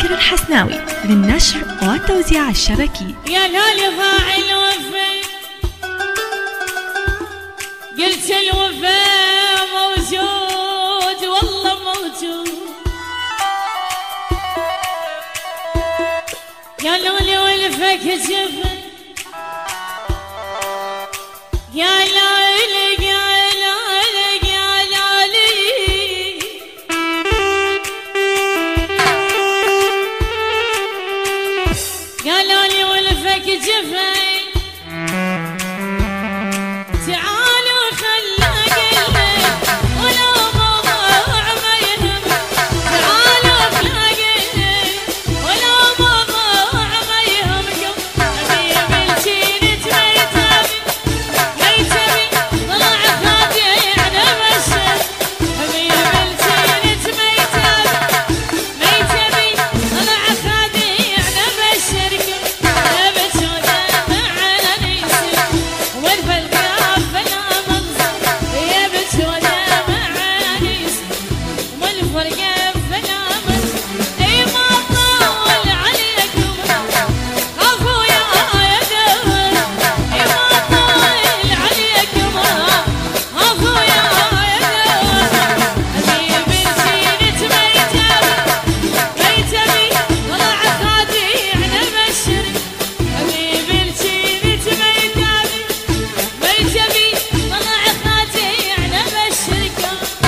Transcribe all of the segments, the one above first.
شاكر الحسناوي للنشر والتوزيع الشبكي. يا لالي ضاع الوفا، قلت الوفا موجود والله موجود، يا لالي والفك جفا، يا لالي يا لالي يا لالي، يا لالي والفك جفا، تعالوا خلنا قلنا ولا موضوع ما يهم، تعالوا خلنا قلنا ولا موضوع ما يهمكم، حبيبي الجينت ما يتابي ما يتبي طلع خادعنا بشر، حبيبي الجينت ما يتابي ما يتبي طلع خادعنا بشركم، ابد سودا معنا نيسر والفلقاف بلا منظر، يا بد سودا معنا نيسر والفلقاف بلا منظر، اي ما طول عليكم خافوا يا دور، اي ما طول عليكم خافوا يا دور، حبيبي الجينت ما يتبي طلع خادعنا بشرك، حبيبي الجينت ما يتبي طلع خادعنا بشرك.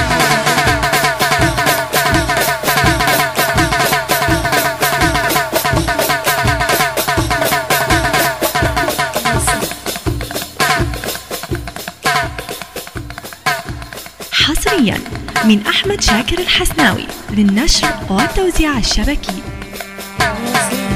حصريا من أحمد شاكر الحسناوي للنشر والتوزيع الشبكي.